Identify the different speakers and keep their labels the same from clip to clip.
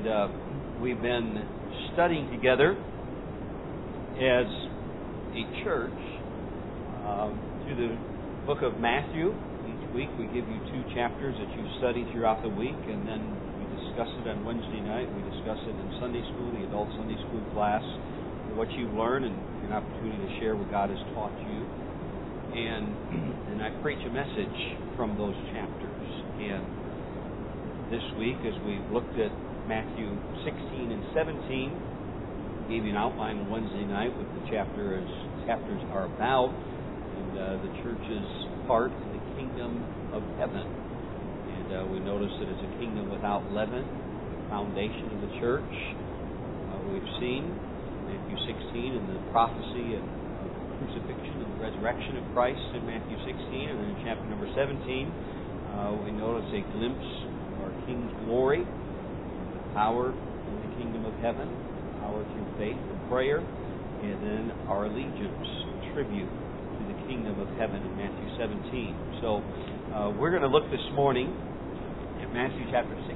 Speaker 1: we've been studying together as a church through the book of Matthew. Each week we give you 2 chapters that you study throughout the week, and then we discuss it on Wednesday night. We discuss it in Sunday school, the adult Sunday school class, what you've learned, and an opportunity to share what God has taught you. And I preach a message from those chapters. And this week, as we've looked at Matthew 16 and 17, gave you an outline on Wednesday night what the chapters are about, and the church's part in the kingdom of heaven. And we noticed that it's a kingdom without leaven, the foundation of the church. We've seen Matthew 16 and the prophecy of crucifixion and the resurrection of Christ in Matthew 16, and then in chapter number 17, we notice a glimpse of our King's glory, the power in the kingdom of heaven, power through faith and prayer, and then our allegiance, tribute to the kingdom of heaven in Matthew 17. So we're going to look this morning at Matthew chapter 16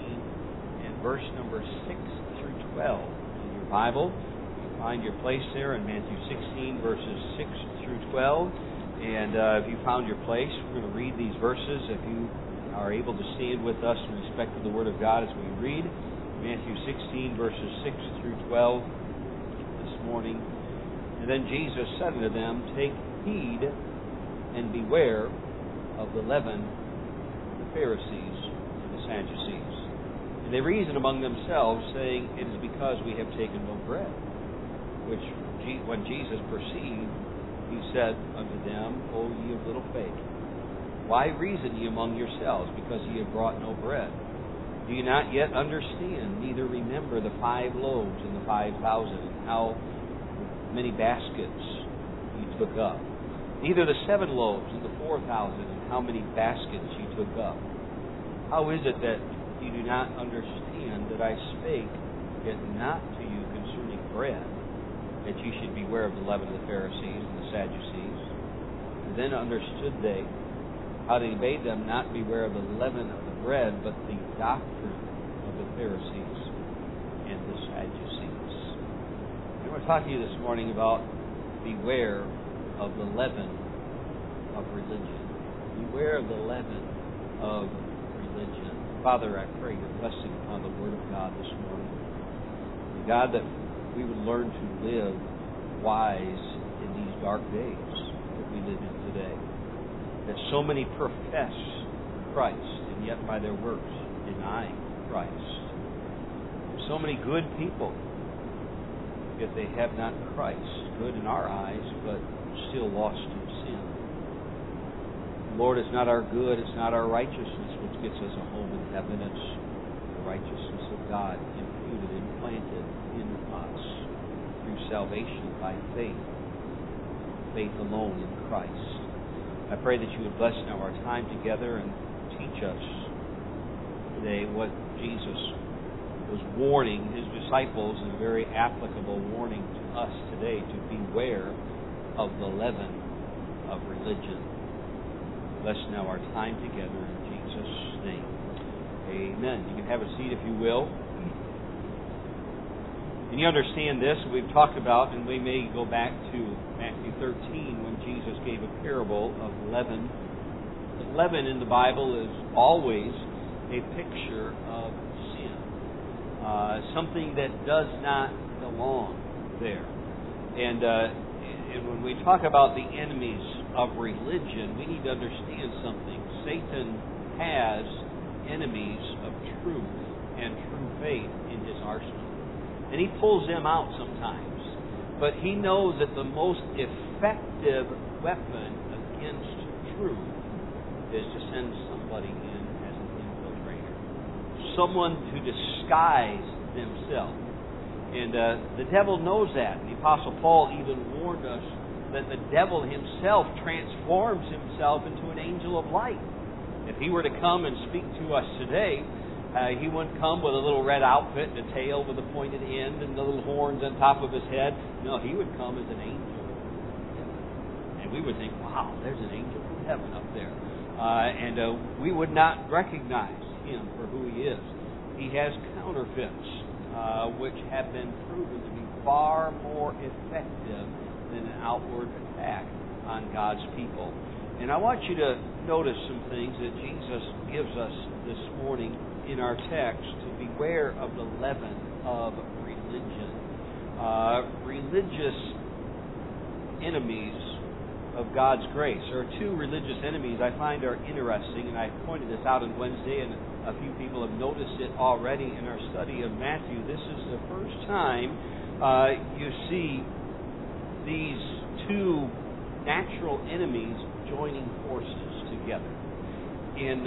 Speaker 1: and verse number 6 through 12 in your Bible. You find your place there in Matthew 16 verses 6 through 12. And if you found your place, we're going to read these verses. If you are able to stand with us in respect to the Word of God as we read Matthew 16 verses 6 through 12 this morning. And then Jesus said unto them, Take heed and beware of the leaven of the Pharisees and the Sadducees. And they reasoned among themselves, saying, It is because we have taken no bread. Which, when Jesus perceived, he said unto them, O ye of little faith, why reason ye among yourselves, because ye have brought no bread? Do you not yet understand, neither remember the 5 loaves and the 5,000, and how many baskets ye took up? Neither the 7 loaves and the 4,000, and how many baskets ye took up? How is it that you do not understand that I spake yet not to you concerning bread, that ye should beware of the leaven of the Pharisees and the Sadducees? And then understood they how to bade them not beware of the leaven of the bread, but the doctrine of the Pharisees and the Sadducees. And we're talking to you this morning about beware of the leaven of religion. Beware of the leaven of religion. Father, I pray your blessing upon the Word of God this morning. And God, that we would learn to live wise in these dark days that we live in today. That so many profess Christ, and yet by their works deny Christ. So many good people, yet they have not Christ. Good in our eyes, but still lost in sin. Lord, it's not our good, it's not our righteousness which gets us a home in heaven. It's the righteousness of God imputed, implanted in us through salvation by faith. Faith alone in Christ. I pray that you would bless now our time together and teach us today what Jesus was warning his disciples, in a very applicable warning to us today, to beware of the leaven of religion. Bless now our time together in Jesus' name. Amen. You can have a seat if you will. And you understand this, we've talked about, and we may go back to Matthew 13 when Jesus gave a parable of leaven. But leaven in the Bible is always a picture of sin. Something that does not belong there. And when we talk about the enemies of religion, we need to understand something. Satan has enemies of truth and true faith in his arsenal. And he pulls them out sometimes. But he knows that the most effective weapon against truth is to send somebody in as an infiltrator. Someone to disguise themselves. And the devil knows that. The Apostle Paul even warned us that the devil himself transforms himself into an angel of light. If he were to come and speak to us today, he wouldn't come with a little red outfit and a tail with a pointed end and the little horns on top of his head. No, he would come as an angel. And we would think, wow, there's an angel from heaven up there. And we would not recognize him for who he is. he has counterfeits, which have been proven to be far more effective than an outward attack on God's people. And I want you to notice some things that Jesus gives us this morning in our text to beware of the leaven of religion. Religious enemies of God's grace. There are two religious enemies I find are interesting, and I pointed this out on Wednesday, and a few people have noticed it already in our study of Matthew. This is the first time you see these two natural enemies joining forces together. And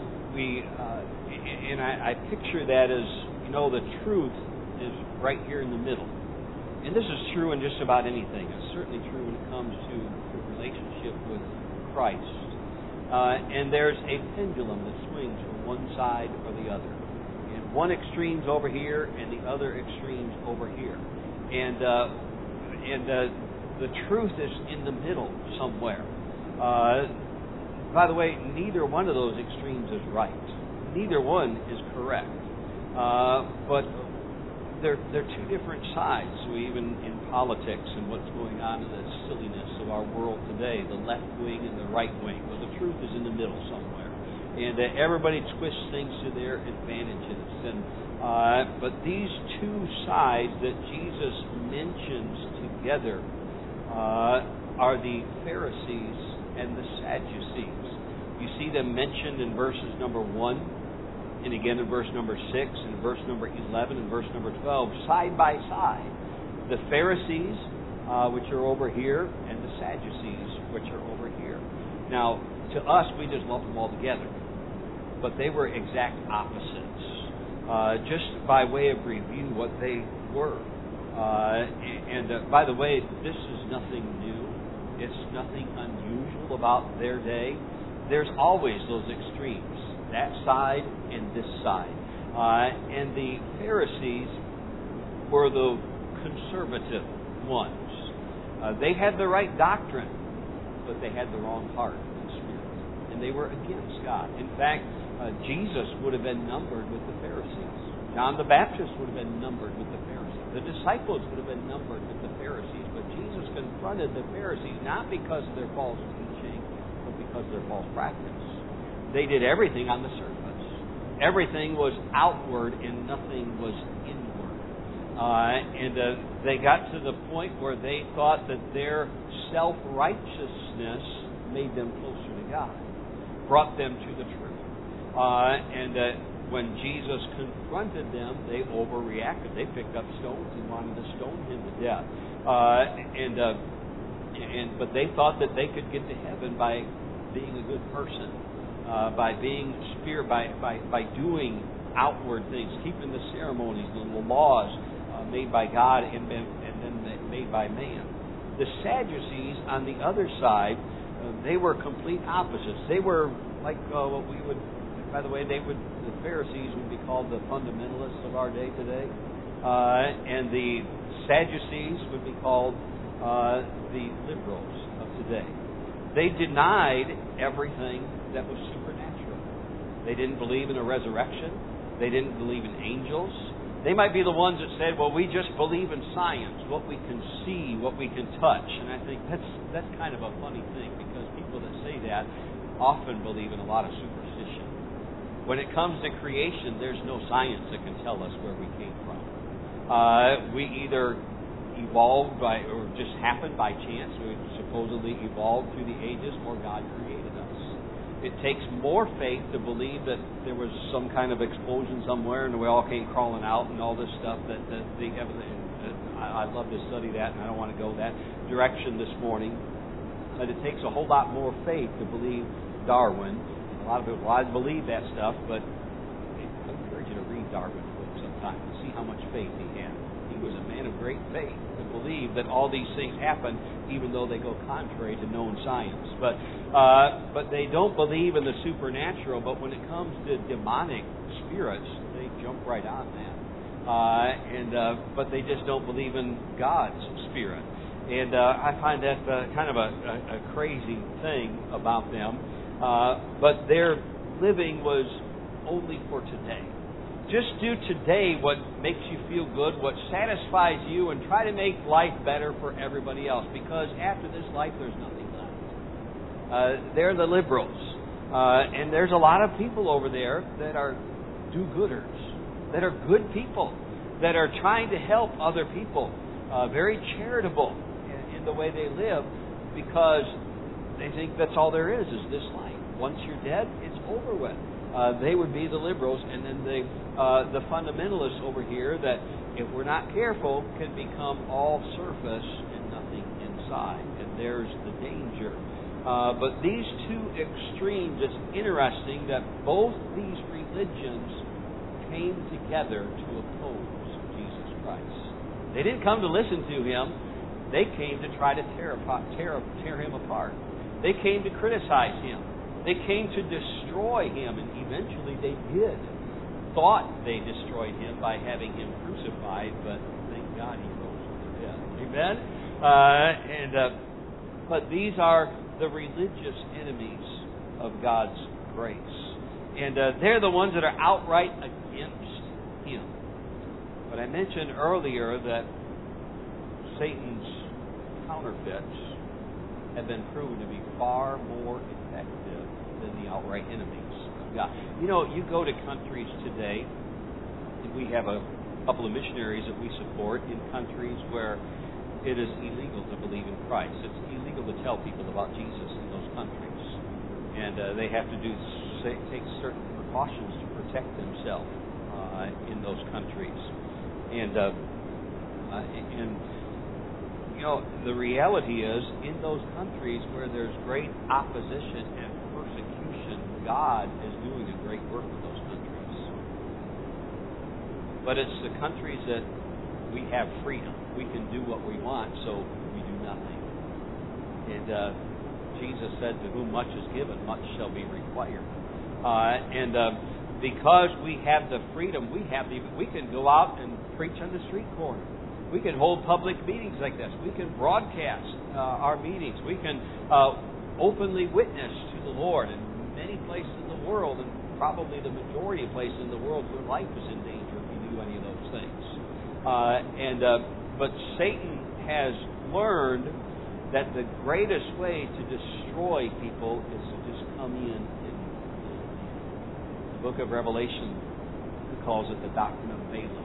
Speaker 1: I picture that as, the truth is right here in the middle. And this is true in just about anything. It's certainly true when it comes to the relationship with Christ. And there's a pendulum that swings from one side or the other. And one extreme's over here and the other extreme's over here. And the truth is in the middle somewhere. By the way, neither one of those extremes is right. Neither one is correct. But they're two different sides. So even in politics and what's going on in the silliness of our world today, the left wing and the right wing. Well, the truth is in the middle somewhere. And everybody twists things to their advantages. But these two sides that Jesus mentions together are the Pharisees and the Sadducees. You see them mentioned in verses number 1, and again in verse number 6, and verse number 11, and verse number 12, side by side. The Pharisees, which are over here, and the Sadducees, which are over here. Now, to us, we just lump them all together. But they were exact opposites. Just by way of review, what they were. By the way, this is nothing new. It's nothing unusual about their day. There's always those extremes, that side and this side. And the Pharisees were the conservative ones. They had the right doctrine, but they had the wrong heart and spirit. And they were against God. In fact, Jesus would have been numbered with the Pharisees. John the Baptist would have been numbered with the Pharisees. The disciples would have been numbered with the Pharisees. But Jesus confronted the Pharisees not because of their false teaching, but because of their false practice. They did everything on the surface. Everything was outward and nothing was inward. They got to the point where they thought that their self-righteousness made them closer to God, brought them to the truth. When Jesus confronted them, they overreacted. They picked up stones and wanted to stone him to death. But they thought that they could get to heaven by being a good person, by being spirit, by doing outward things, keeping the ceremonies and the laws made by God and then made by man. The Sadducees, on the other side, they were complete opposites. They were like what we would. By the way, the Pharisees would be called the fundamentalists of our day today, and the Sadducees would be called the liberals of today. They denied everything that was supernatural. They didn't believe in a resurrection. They didn't believe in angels. They might be the ones that said, well, we just believe in science, what we can see, what we can touch. And I think that's kind of a funny thing, because people that say that often believe in a lot of superstition. When it comes to creation, there's no science that can tell us where we came from. We either evolved or just happened by chance. We supposedly evolved through the ages, or God created us. It takes more faith to believe that there was some kind of explosion somewhere and we all came crawling out and all this stuff. I'd love to study that, and I don't want to go that direction this morning. But it takes a whole lot more faith to believe Darwin. A lot of people, I believe that stuff, but I encourage you to read Darwin's book sometime and see how much faith he had. He was a man of great faith to believe that all these things happen, even though they go contrary to known science. But they don't believe in the supernatural. But when it comes to demonic spirits, they jump right on that. But they just don't believe in God's spirit. And I find that kind of a crazy thing about them. But their living was only for today. just do today what makes you feel good, what satisfies you, and try to make life better for everybody else. Because after this life, there's nothing left. They're the liberals. And there's a lot of people over there that are do-gooders, that are good people, that are trying to help other people, very charitable in the way they live, because they think that's all there is this life. Once you're dead, it's over with. They would be the liberals, and then the fundamentalists over here that, if we're not careful, can become all surface and nothing inside. And there's the danger. But these two extremes, it's interesting that both these religions came together to oppose Jesus Christ. They didn't come to listen to Him. They came to try to tear Him apart. They came to criticize Him. They came to destroy Him, and eventually they did. Thought they destroyed Him by having Him crucified, but thank God He rose from the dead. Amen? But these are the religious enemies of God's grace. And they're the ones that are outright against Him. But I mentioned earlier that Satan's counterfeits have been proven to be far more effective than the outright enemies of God. You know, you go to countries today, and we have a couple of missionaries that we support in countries where it is illegal to believe in Christ. It's illegal to tell people about Jesus in those countries. And they have to take certain precautions to protect themselves in those countries. And you know, the reality is, in those countries where there's great opposition and persecution, God is doing a great work in those countries. But it's the countries that we have freedom. We can do what we want, so we do nothing. And Jesus said, to whom much is given, much shall be required. Because we have the freedom, we can go out and preach on the street corner. We can hold public meetings like this. We can broadcast our meetings. We can openly witness to the Lord in many places in the world, and probably the majority of places in the world where life is in danger if you do any of those things. But Satan has learned that the greatest way to destroy people is to just come in. The book of Revelation calls it the doctrine of Balaam.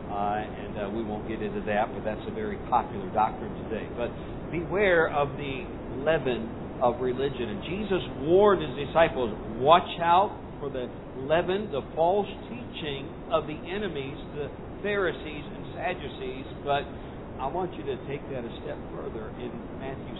Speaker 1: We won't get into that, but that's a very popular doctrine today. But beware of the leaven of religion. And Jesus warned His disciples, watch out for the leaven, the false teaching of the enemies, the Pharisees and Sadducees. But I want you to take that a step further. In Matthew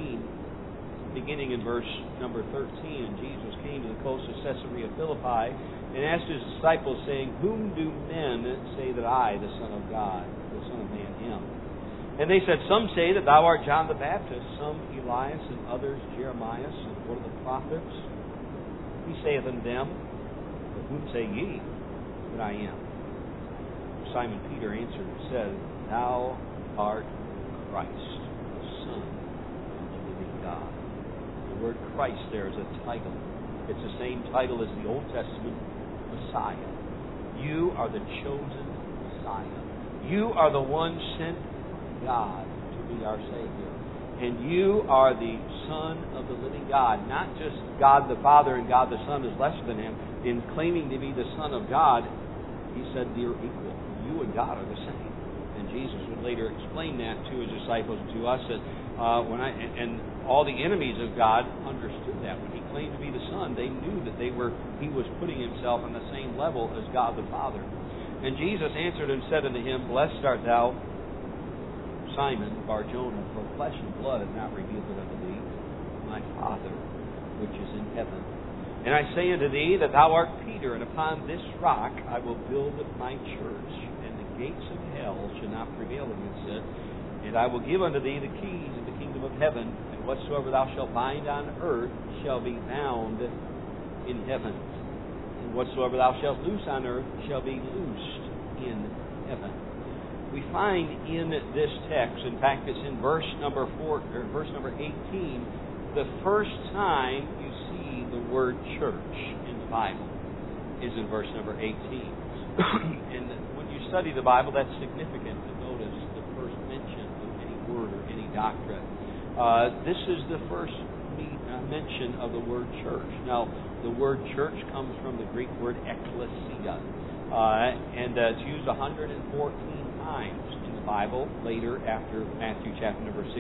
Speaker 1: 16, beginning in verse number 13, and Jesus came to the coast of Caesarea Philippi and asked His disciples, saying, whom do men say that I, the Son of God, the Son of Man, am? And they said, some say that thou art John the Baptist, some Elias, and others Jeremiah, and one of the prophets. He saith unto them, but whom say ye that I am? Simon Peter answered and said, thou art Christ, the Son of the living God. The word Christ there is a title. It's the same title as the Old Testament Messiah. You are the chosen Messiah. You are the one sent from God to be our Savior. And you are the Son of the living God. Not just God the Father and God the Son is lesser than Him. In claiming to be the Son of God, He said they're equal. You and God are the same. And Jesus would later explain that to His disciples and to us. That and all the enemies of God understood that. When He claimed to be the Son, they knew that He was putting Himself on the same level as God the Father. And Jesus answered and said unto him, blessed art thou, Simon Bar-Jonah, for flesh and blood have not revealed it unto thee, my Father which is in heaven. And I say unto thee that thou art Peter, and upon this rock I will build my church, and the gates of hell shall not prevail against it. And I will give unto thee the keys of the kingdom of heaven, and whatsoever thou shalt bind on earth shall be bound in heaven, and whatsoever thou shalt loose on earth shall be loosed in heaven. We find in this text, in fact it's in verse number 18, the first time you see the word church in the Bible is in verse number 18. And when you study the Bible, that's significant to notice the first mention of any word or any doctrine. This is the first mention of the word church. Now, the word church comes from the Greek word ekklesia, and it's used 114 times in the Bible, later after Matthew chapter number 16.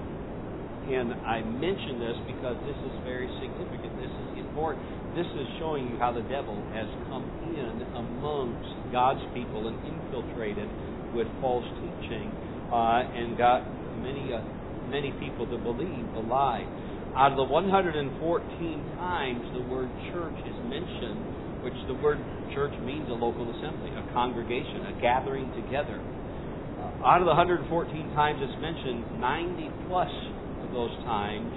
Speaker 1: And I mention this because this is very significant. This is important. This is showing you how the devil has come in amongst God's people and infiltrated with false teaching and got many people to believe the lie. Out of the 114 times the word church is mentioned, which the word church means a local assembly, a congregation, a gathering together. Out of the 114 times it's mentioned, 90 plus of those times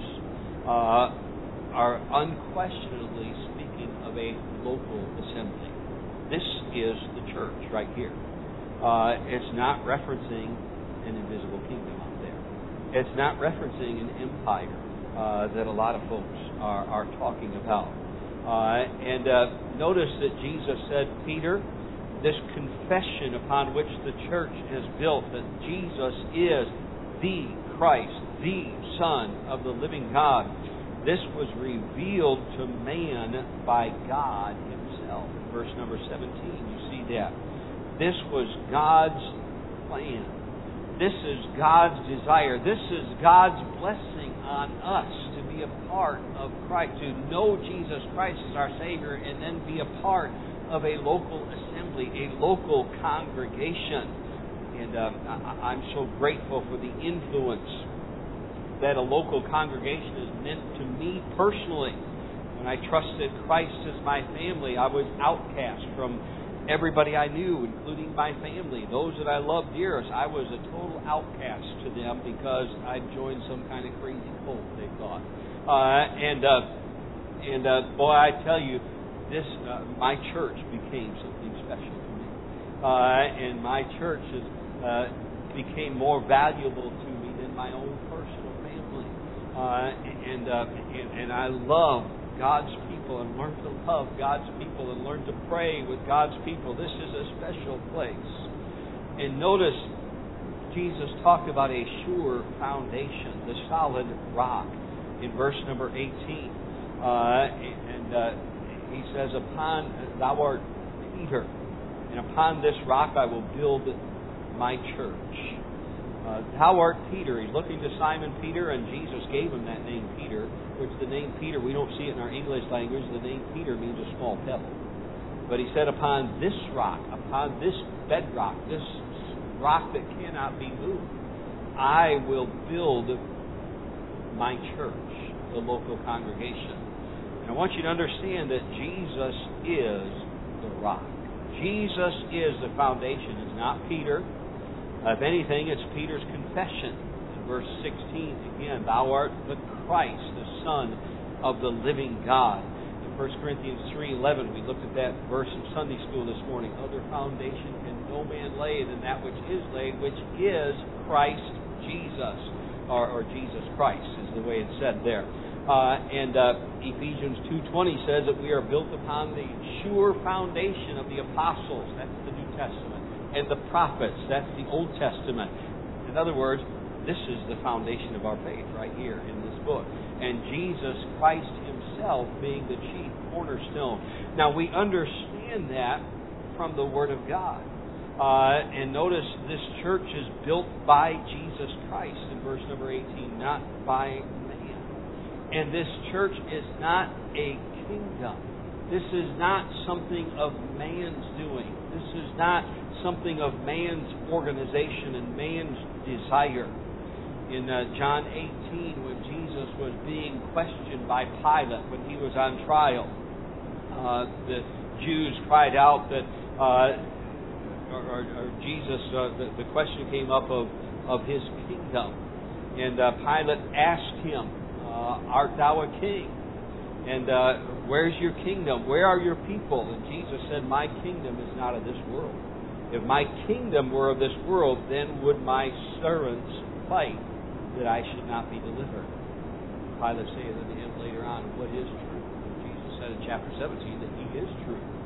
Speaker 1: are unquestionably speaking of a local assembly. This is the church right here. It's not referencing an invisible kingdom out there. It's not referencing an empire that a lot of folks are talking about. And notice that Jesus said, Peter, this confession upon which the church is built, that Jesus is the Christ, the Son of the living God. This was revealed to man by God Himself. Verse number 17, you see that. This was God's plan. This is God's desire. This is God's blessing on us to be a part of Christ, to know Jesus Christ as our Savior, and then be a part of a local assembly, a local congregation. And I'm so grateful for the influence that a local congregation has meant to me personally. When I trusted Christ as my family, I was outcast from everybody I knew, including my family, those that I loved dearest. I was a total outcast to them because I'd joined some kind of crazy cult, they thought. Boy, I tell you, this my church became something special to me, and my church became more valuable to me than my own personal family. And I love God's people and learn to love God's people and learn to pray with God's people. This is a special place. And notice Jesus talked about a sure foundation, the solid rock, in verse number 18. He says, thou art Peter, and upon this rock I will build my church. Thou art Peter. He's looking to Simon Peter, and Jesus gave him that name Peter, which the name Peter, we don't see it in our English language. The name Peter means a small pebble. But he said, upon this rock, upon this bedrock, this rock that cannot be moved, I will build my church, the local congregation. And I want you to understand that Jesus is the rock. Jesus is the foundation. It's not Peter. If anything, it's Peter's confession. In verse 16, again, thou art the Christ, the Son of the living God. In 1 Corinthians 3:11, we looked at that verse in Sunday school this morning. Other foundation can no man lay than that which is laid, which is Christ Jesus, or Jesus Christ is the way it's said there. Ephesians 2:20 says that we are built upon the sure foundation of the apostles. That's the New Testament. And the prophets. That's the Old Testament. In other words, this is the foundation of our faith right here in this book. And Jesus Christ Himself being the chief cornerstone. Now we understand that from the Word of God. And notice this church is built by Jesus Christ in verse number 18, not by man. And this church is not a kingdom. This is not something of man's doing. This is not something of man's organization and man's desire. In John 18, when Jesus was being questioned by Pilate when he was on trial, the Jews cried out that, Jesus, the question came up of His kingdom. And Pilate asked Him, art thou a king? And where's your kingdom? Where are your people? And Jesus said, my kingdom is not of this world. If my kingdom were of this world, then would my servants fight that I should not be delivered. Pilate saith unto him later on, what is true? Jesus said in chapter 17 that He is true.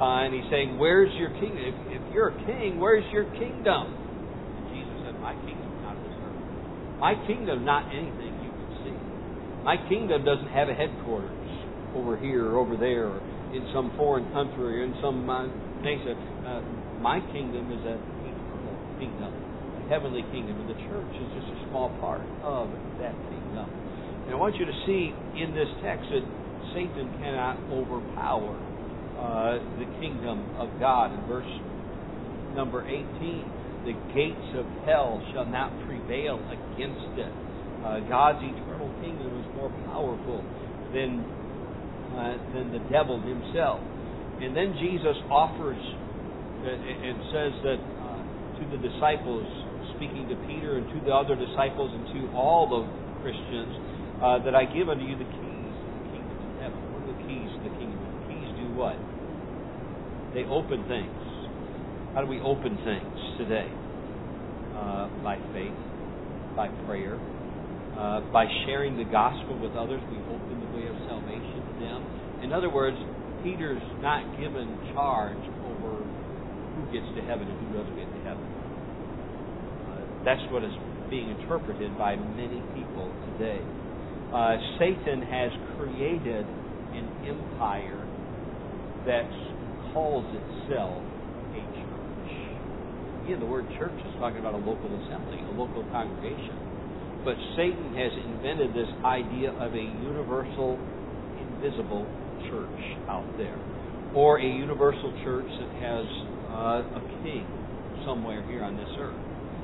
Speaker 1: and he's saying, where's your kingdom? If you're a king, where's your kingdom? And Jesus said, my kingdom's not this earth. My kingdom's not anything you can see. My kingdom doesn't have a headquarters over here or over there, or in some foreign country, or in some nation. My kingdom is an eternal kingdom, a heavenly kingdom, and the church is just a small part of that kingdom. And I want you to see in this text that Satan cannot overpower the kingdom of God. In verse number 18, the gates of hell shall not prevail against it. God's eternal kingdom is more powerful than the devil himself. And then Jesus offers and says that to the disciples, speaking to Peter and to the other disciples and to all the Christians, that I give unto you the keys to the kingdom of heaven. What are the keys to the kingdom? The keys do what? They open things. How do we open things today? By faith, by prayer, by sharing the gospel with others. We open the way of salvation to them. In other words, Peter's not given charge over who gets to heaven and who doesn't get to heaven. That's what is being interpreted by many people today. Satan has created an empire that calls itself a church. Again, the word church is talking about a local assembly, a local congregation. But Satan has invented this idea of a universal, invisible church out there, or a universal church that has a king somewhere here on this earth.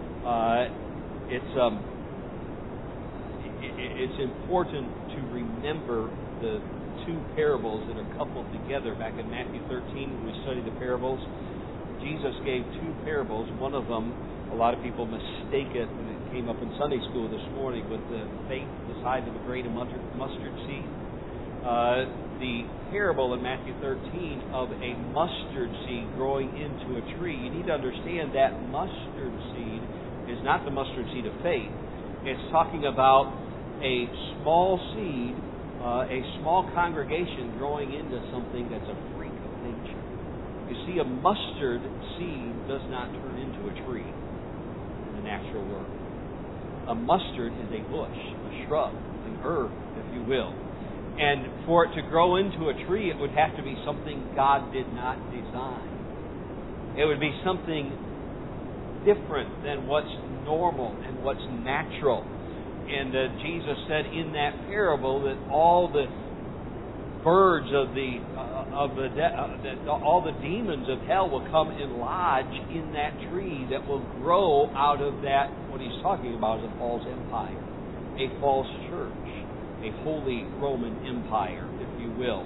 Speaker 1: It's important to remember the two parables that are coupled together. Back in Matthew 13, when we studied the parables, Jesus gave two parables. One of them, a lot of people mistake it, and it came up in Sunday school this morning with the faith the size of a grain of mustard seed. The parable in Matthew 13 of a mustard seed growing into a tree. You need to understand that mustard seed is not the mustard seed of faith. It's talking about a small seed, a small congregation growing into something that's a freak of nature. You see, a mustard seed does not turn into a tree in the natural world. A mustard is a bush, a shrub, an herb, if you will. And for it to grow into a tree, it would have to be something God did not design. It would be something different than what's normal and what's natural. And Jesus said in that parable that all the birds all the demons of hell will come and lodge in that tree that will grow out of that. What he's talking about is a false empire, a false church, a holy Roman Empire, if you will.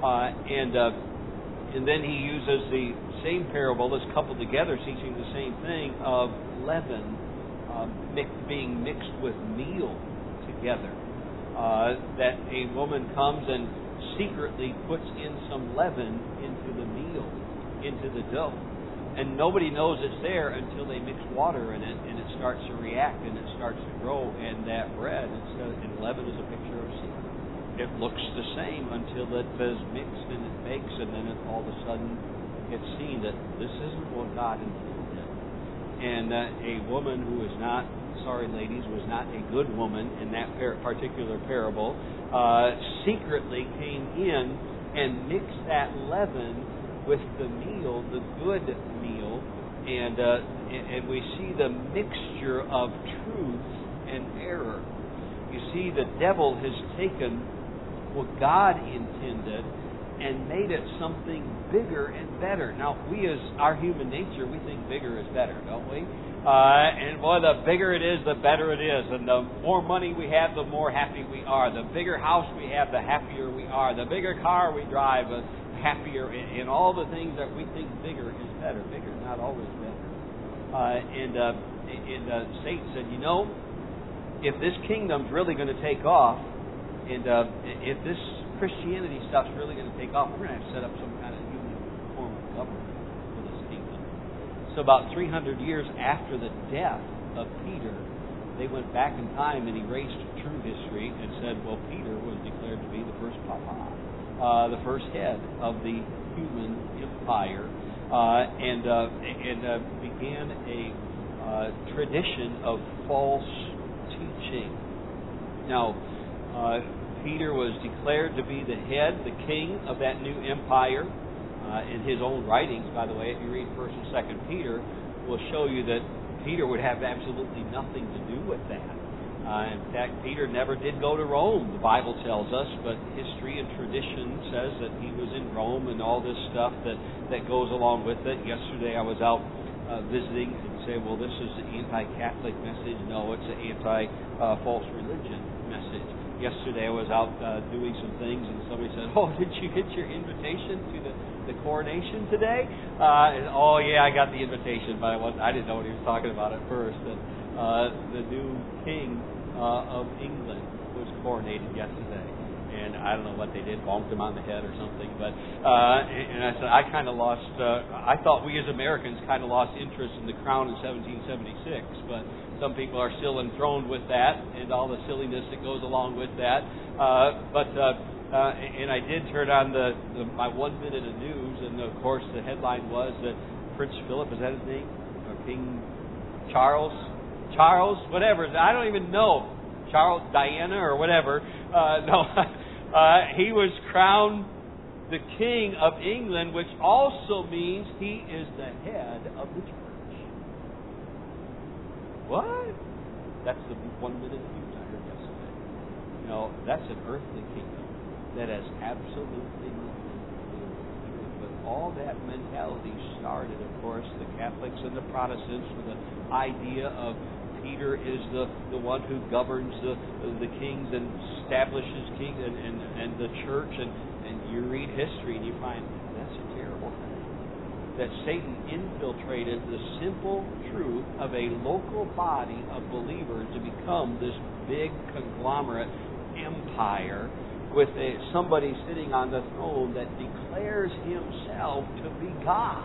Speaker 1: And then he uses the same parable that's coupled together, teaching the same thing of leaven being mixed with meal together. That a woman comes and secretly puts in some leaven into the meal, into the dough. And nobody knows it's there until they mix water in it, and it starts to react, and it starts to grow. And that bread, and leaven is a picture of sin. It looks the same until it is mixed and it bakes, and then all of a sudden it's seen that this isn't what God intended. And a woman who is not, sorry ladies, was not a good woman in that particular parable, secretly came in and mixed that leaven with the meal, the good meal, and we see the mixture of truth and error. You see, the devil has taken what God intended and made it something bigger and better. Now, our human nature, we think bigger is better, don't we? And boy, the bigger it is, the better it is. And the more money we have, the more happy we are. The bigger house we have, the happier we are. The bigger car we drive, the happier. And all the things that we think bigger is better. Bigger is not always better. And Satan said, if this kingdom's really going to take off, and if this Christianity stuff's really going to take off, we're going to have to set up some kind of human form of government for this kingdom. So about 300 years after the death of Peter, they went back in time and erased true history and said, well, Peter was declared to be the first papa, the first head of the human empire, and began a tradition of false teaching. Now, Peter was declared to be the head, the king of that new empire. In his own writings, by the way, if you read 1st and 2nd Peter, will show you that Peter would have absolutely nothing to do with that. In fact, Peter never did go to Rome, the Bible tells us, but history and tradition says that he was in Rome and all this stuff that goes along with it. Yesterday I was out visiting and say, well, this is the anti-Catholic message. No, it's the anti-false religion message. Yesterday I was out doing some things, and somebody said, "Oh, did you get your invitation to the coronation today?" Oh, yeah, I got the invitation, but I didn't know what he was talking about at first. The new king of England was coronated yesterday, and I don't know what they did, bonked him on the head or something. But and I said, I kind of lost. I thought we as Americans kind of lost interest in the crown in 1776, but some people are still enthroned with that and all the silliness that goes along with that. And I did turn on my 1 minute of news, and of course the headline was that Prince Philip, is that his name? Or King Charles, whatever. I don't even know. Charles, Diana, or whatever. He was crowned the King of England, which also means he is the head of the church. What? That's the 1 minute news I heard yesterday. No, that's an earthly kingdom that has absolutely nothing to do with the truth. But all that mentality started, of course, the Catholics and the Protestants with the idea of Peter is the one who governs the kings and establishes king and the church. And you read history and you find that's a terrible thing. That Satan infiltrated the simple truth of a local body of believers to become this big conglomerate empire with somebody sitting on the throne that declares himself to be God.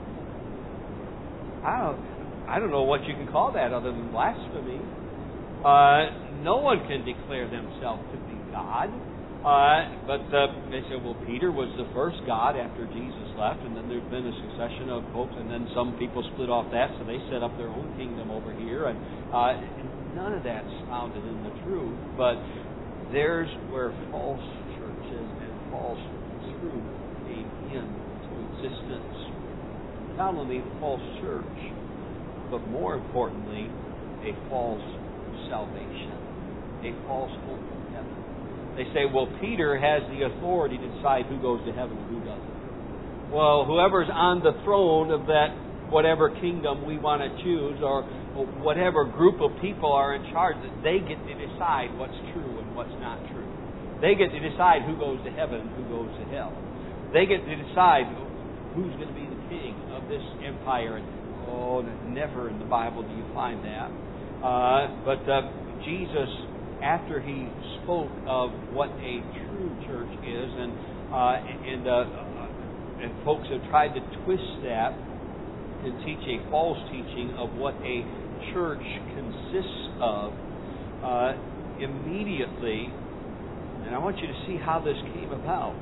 Speaker 1: I don't know what you can call that other than blasphemy. No one can declare themselves to be God. But they said, well, Peter was the first God after Jesus left, and then there's been a succession of popes, and then some people split off that, so they set up their own kingdom over here, and none of that's founded in the truth. But there's where false churches and false truth came into existence. Not only the false church, but more importantly, a false salvation, a false hope of heaven. They say, well, Peter has the authority to decide who goes to heaven and who doesn't. Well, whoever's on the throne of that whatever kingdom we want to choose, or whatever group of people are in charge, they get to decide what's true and what's not true. They get to decide who goes to heaven and who goes to hell. They get to decide who's going to be the king of this empire. And never in the Bible do you find that. But Jesus, after he spoke of what a true church is, and folks have tried to twist that and teach a false teaching of what a church consists of, immediately, and I want you to see how this came about,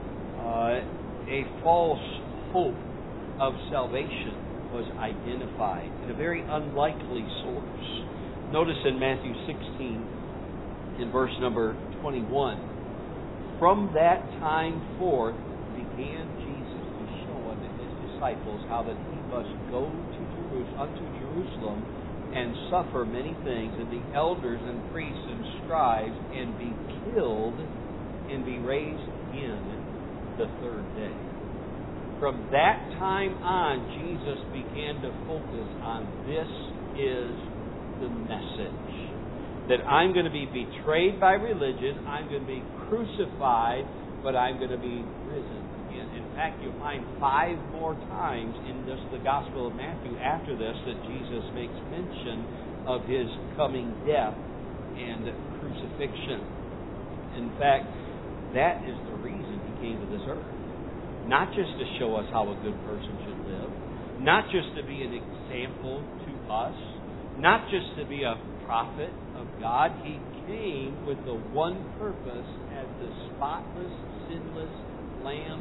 Speaker 1: a false hope of salvation was identified in a very unlikely source. Notice in Matthew 16, in verse number 21, from that time forth began Jesus to show unto his disciples how that he must go unto Jerusalem and suffer many things, and the elders and priests and scribes, and be killed, and be raised again the third day. From that time on, Jesus began to focus on this is the message. That I'm going to be betrayed by religion, I'm going to be crucified, but I'm going to be risen again. In fact, you'll find 5 more times in the Gospel of Matthew after this that Jesus makes mention of his coming death and crucifixion. In fact, that is the reason he came to this earth. Not just to show us how a good person should live, not just to be an example to us, not just to be a prophet of God. He came with the one purpose as the spotless, sinless Lamb of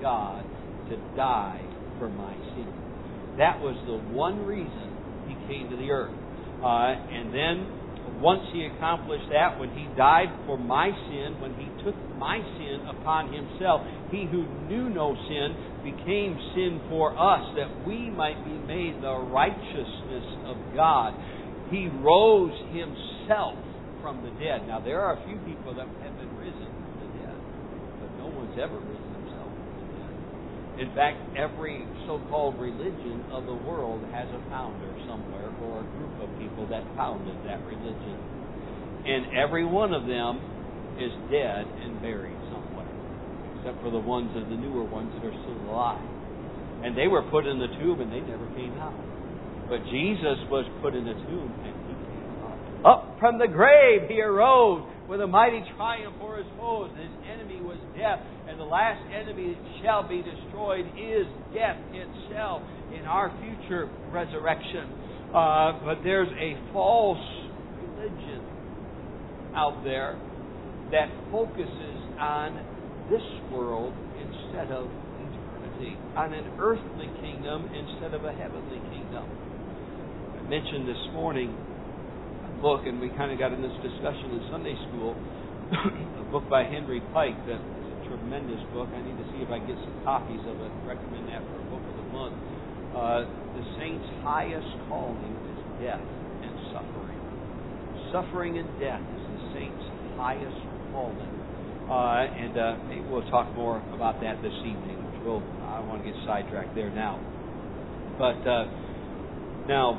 Speaker 1: God to die for my sin. That was the one reason He came to the earth. And then, once He accomplished that, when He died for my sin, when He took my sin upon Himself, He who knew no sin became sin for us, that we might be made the righteousness of God. He rose Himself from the dead. Now, there are a few people that have been risen from the dead, but no one's ever risen himself from the dead. In fact, every so-called religion of the world has a founder somewhere, or a group of people that founded that religion. And every one of them is dead and buried somewhere, except for the ones of the newer ones that are still alive. And they were put in the tomb and they never came out. But Jesus was put in the tomb and He came up. Up from the grave He arose with a mighty triumph for His foes. His enemy was death, and the last enemy that shall be destroyed is death itself in our future resurrection. But there's a false religion out there that focuses on this world instead of eternity, on an earthly kingdom instead of a heavenly kingdom. I mentioned this morning a book, and we kind of got in this discussion in Sunday school, a book by Henry Pike that is a tremendous book. I need to see if I can get some copies of it. I recommend that for a book of the month. The saint's highest calling is death and suffering. Suffering and death is the saint's highest calling. Maybe we'll talk more about that this evening. I don't want to get sidetracked there now. But now,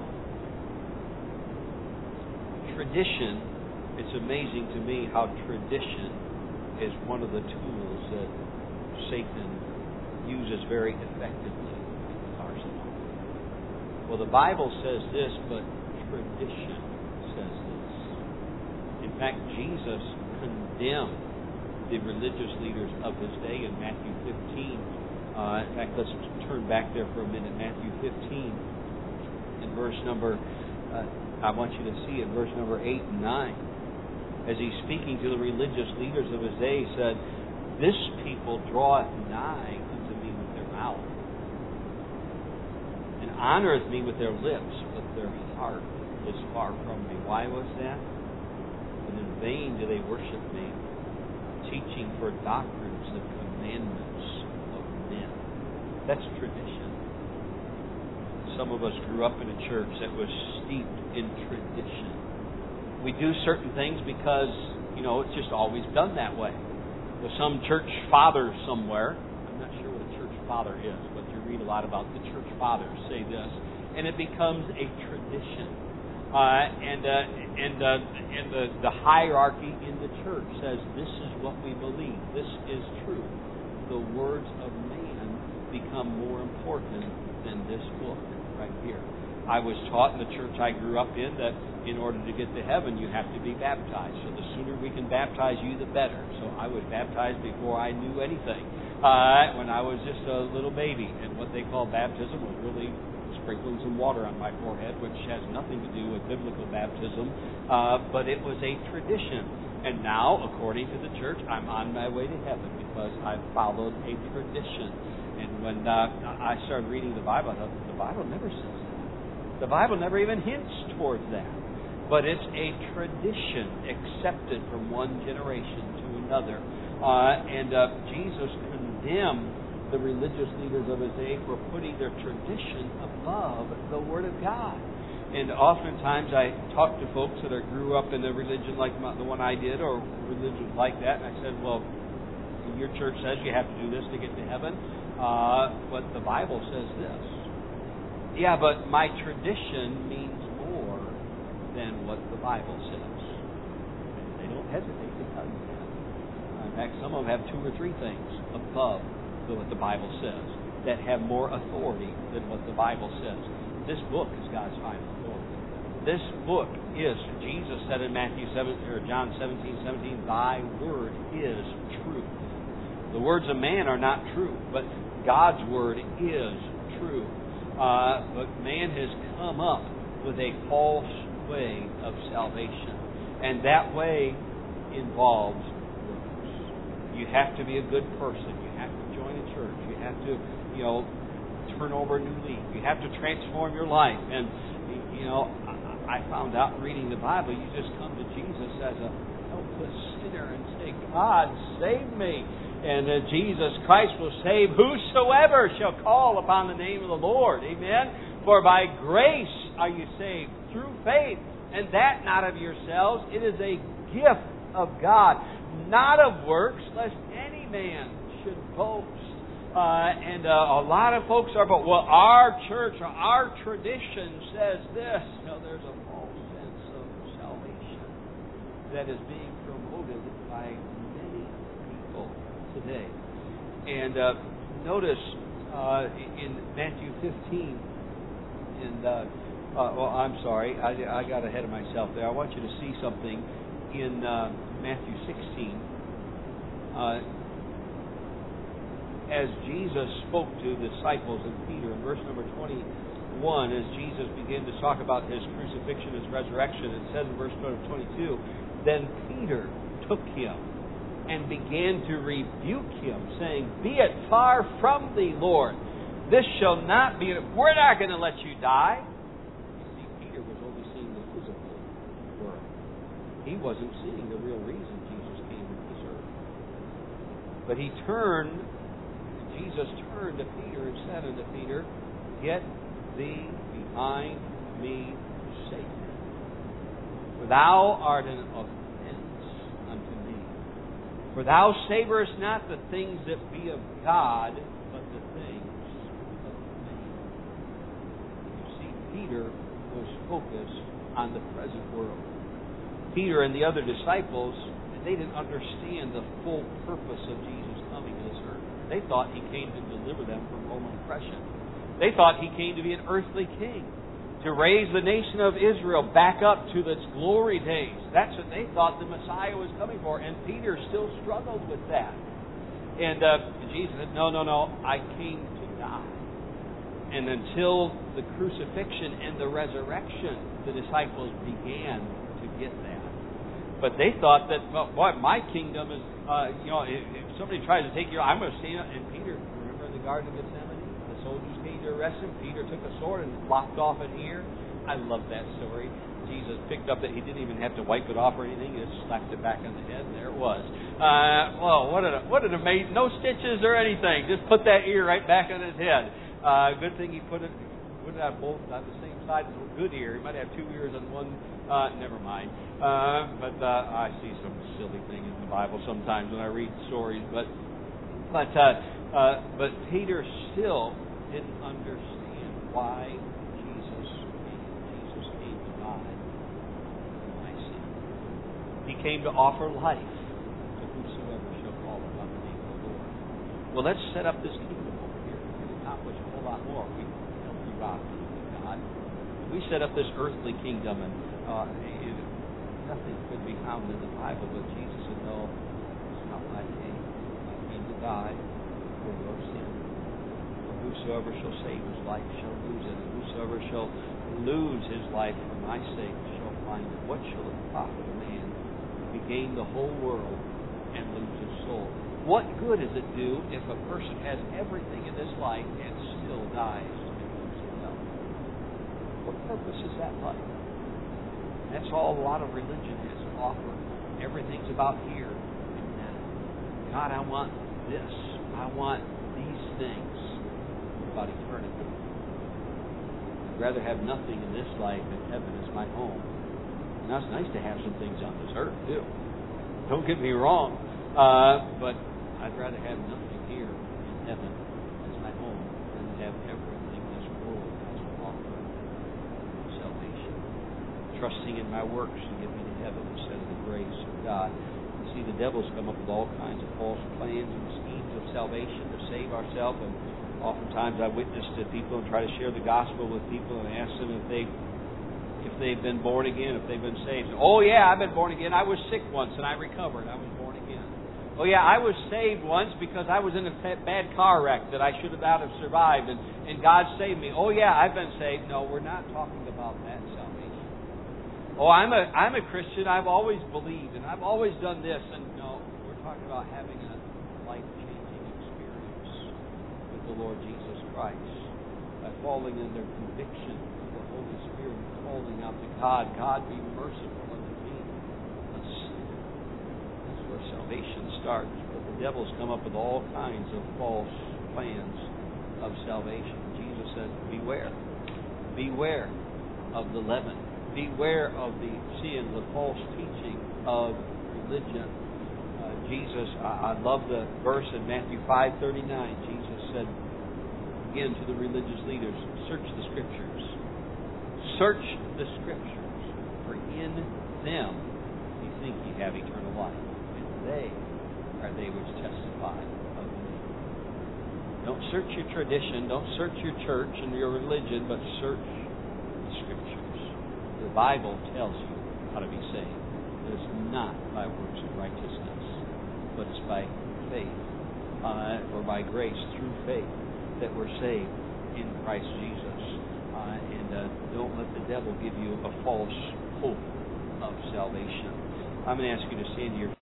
Speaker 1: tradition, it's amazing to me how tradition is one of the tools that Satan uses very effectively in his arsenal. Well, the Bible says this, but tradition says this. In fact, Jesus condemned the religious leaders of His day in Matthew 15. In fact, let's turn back there for a minute. Matthew 15, in verse number, I want you to see it, verse number 8 and 9. As He's speaking to the religious leaders of His day, He said, "This people draweth nigh unto me with their mouth, and honoreth me with their lips, but their heart is far from me." Why was that? "And in vain do they worship me, teaching for doctrines the commandments of men." That's tradition. Some of us grew up in a church that was steeped in tradition. We do certain things because, it's just always done that way. There's some church father somewhere. I'm not sure what a church father is, but you read a lot about the church fathers say this, and it becomes a tradition. The hierarchy in the church says this is what we believe. This is true. The words of man become more important than this book right here. I was taught in the church I grew up in that in order to get to heaven, you have to be baptized. So the sooner we can baptize you, the better. So I was baptized before I knew anything. When I was just a little baby. And what they call baptism was really sprinkling some water on my forehead, which has nothing to do with biblical baptism. But it was a tradition. And now, according to the church, I'm on my way to heaven because I've followed a tradition. And when I started reading the Bible, I thought, the Bible never says that. The Bible never even hints towards that. But it's a tradition accepted from one generation to another. Jesus condemned the religious leaders of His day for putting their tradition above the Word of God. And oftentimes I talk to folks that grew up in a religion like the one I did, or religions like that, and I said, well, your church says you have to do this to get to heaven, but the Bible says this. Yeah, but my tradition means more than what the Bible says. And they don't hesitate to tell you that. In fact, some of them have 2 or 3 things above what the Bible says that have more authority than what the Bible says. This book is God's final authority. This book is, Jesus said in John 17:17, "Thy word is truth." The words of man are not true, but God's word is true. But man has come up with a false way of salvation. And that way involves works. You have to be a good person. You have to join a church. You have to, turn over a new leaf. You have to transform your life. And, I found out reading the Bible, you just come to Jesus as a helpless sinner and say, God, save me. And Jesus Christ will save whosoever shall call upon the name of the Lord. Amen? For by grace are you saved through faith, and that not of yourselves. It is a gift of God, not of works, lest any man should boast. And a lot of folks are, well, our church or our tradition says this. No, there's a false sense of salvation that is being promoted by many people today. And notice in Matthew 15, I'm sorry, I got ahead of myself there. I want you to see something in Matthew 16. As Jesus spoke to the disciples and Peter in verse number 21, as Jesus began to talk about His crucifixion, His resurrection, it says in verse number 22, then Peter took Him and began to rebuke Him, saying, be it far from thee, Lord. This shall not be. We're not going to let you die. You see, Peter was only seeing the physical world. He wasn't seeing the real reason Jesus came to this earth. But Jesus turned to Peter and said unto Peter, get thee behind me, Satan. For thou art an offense unto me. For thou savorest not the things that be of God, but the things of men. You see, Peter was focused on the present world. Peter and the other disciples, they didn't understand the full purpose of Jesus coming to this earth. They thought He came to deliver them from Roman oppression. They thought He came to be an earthly king, to raise the nation of Israel back up to its glory days. That's what they thought the Messiah was coming for. And Peter still struggled with that. And Jesus said, no, I came to die. And until the crucifixion and the resurrection, the disciples began to get that. But they thought that, well, boy, my kingdom is, if somebody tries to take you, I'm going to stand up. And Peter, remember in the Garden of Gethsemane? The soldiers came to arrest Him. Peter took a sword and lopped off an ear. I love that story. Jesus picked up that He didn't even have to wipe it off or anything. He just slapped it back on the head, and there it was. What an amazing, no stitches or anything. Just put that ear right back on his head. Good thing He put it on both on the same side. Good ear. He might have two ears on one. Never mind. But I see some silly thing in the Bible sometimes when I read stories. But Peter still didn't understand why Jesus came to die for my sin. He came to offer life to whosoever shall call upon the name of the Lord. Well, let's set up this kingdom over here. We can accomplish a whole lot more. We can help you out with God. We set up this earthly kingdom, and nothing could be found in the Bible, but Jesus said, no, it's not what I came. I came to die for your sin. For whosoever shall save his life shall lose it, and whosoever shall lose his life for my sake shall find it. What shall it profit a man if he gain the whole world and lose his soul? What good does it do if a person has everything in this life and still dies to lose himself? What purpose is that life? That's all a lot of religion has to offer. Everything's about here and now. God, I want this. I want these things. What about eternity? I'd rather have nothing in this life and heaven is my home. Now, it's nice to have some things on this earth, too. Don't get me wrong. But I'd rather have nothing here in heaven as my home than to have everything this world has to offer. Salvation. Trusting in my works to get me to heaven instead of the grace of God. You see, the devil's come up with all kinds of false plans and schemes of salvation to save ourselves. And oftentimes I witness to people and try to share the gospel with people and ask them if they've been born again, if they've been saved. Oh yeah, I've been born again. I was sick once and I recovered. I was born again. Oh yeah, I was saved once because I was in a bad car wreck that I should not have survived, and God saved me. Oh yeah, I've been saved. No, we're not talking about that salvation. Oh, I'm a Christian. I've always believed and I've always done this. And no, we're talking about having a life-changing experience the Lord Jesus Christ, by falling in their conviction of the Holy Spirit, calling out to God, God, be merciful unto me, a sinner. That's where salvation starts. But the devil's come up with all kinds of false plans of salvation. Jesus said, beware. Beware of the leaven. Beware of the false teaching of religion. Jesus, I love the verse in Matthew 5:39. Jesus said, again to the religious leaders, search the Scriptures. Search the Scriptures, for in them you think you have eternal life, and they are they which testify of me. Don't search your tradition, don't search your church and your religion, but search the Scriptures. The Bible tells you how to be saved. It is not by works of righteousness, but it's by faith, or by grace through faith, that we're saved in Christ Jesus. And don't let the devil give you a false hope of salvation. I'm going to ask you to stand to your